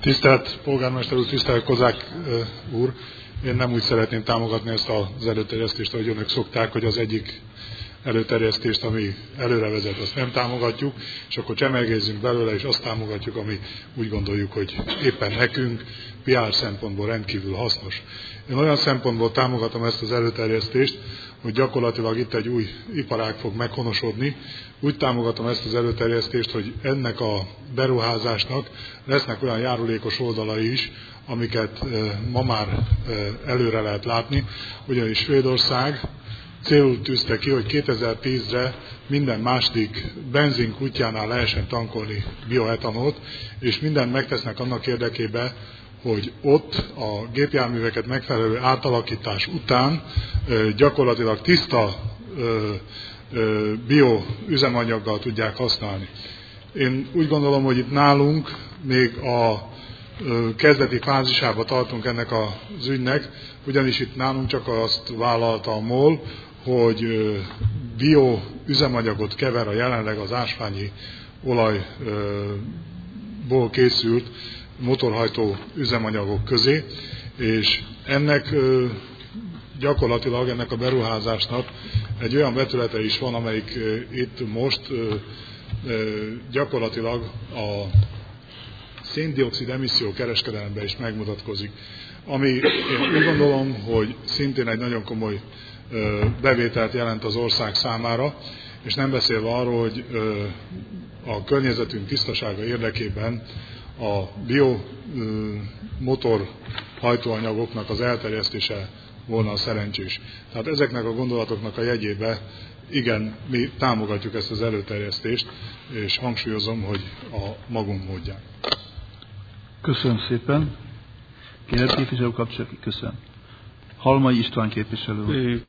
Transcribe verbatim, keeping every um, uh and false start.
Tisztelt polgármester úr, tisztelt Kozák úr! Én nem úgy szeretném támogatni ezt az előterjesztést, ahogy önök szokták, hogy az egyik előterjesztést, ami előre vezet, azt nem támogatjuk, és akkor csemegézzünk belőle, és azt támogatjuk, ami úgy gondoljuk, hogy éppen nekünk pé er szempontból rendkívül hasznos. Én olyan szempontból támogatom ezt az előterjesztést, hogy gyakorlatilag itt egy új iparág fog meghonosodni. Úgy támogatom ezt az előterjesztést, hogy ennek a beruházásnak lesznek olyan járulékos oldalai is, amiket ma már előre lehet látni, ugyanis Svédország célul tűzte ki, hogy kétezer-tízre minden második benzinkutyánál lehessen tankolni bioetanolt, és mindent megtesznek annak érdekében, hogy ott a gépjárműveket megfelelő átalakítás után gyakorlatilag tiszta bioüzemanyaggal tudják használni. Én úgy gondolom, hogy itt nálunk még a kezdeti fázisába tartunk ennek az ügynek, ugyanis itt nálunk csak azt vállalta a MOL, hogy bioüzemanyagot kever a jelenleg az ásványi olajból készült motorhajtó üzemanyagok közé, és ennek gyakorlatilag ennek a beruházásnak egy olyan vetülete is van, amelyik itt most gyakorlatilag a szén-dioxid emisszió kereskedelemben is megmutatkozik. Ami én úgy gondolom, hogy szintén egy nagyon komoly bevételt jelent az ország számára, és nem beszélve arról, hogy a környezetünk tisztasága érdekében a biomotor hajtóanyagoknak az elterjesztése volna a szerencsés. Tehát ezeknek a gondolatoknak a jegyébe igen, mi támogatjuk ezt az előterjesztést, és hangsúlyozom, hogy a magunk módján. Köszönöm szépen. Kérem képviselő kapcsolatban, köszönöm. Halmai István képviselő.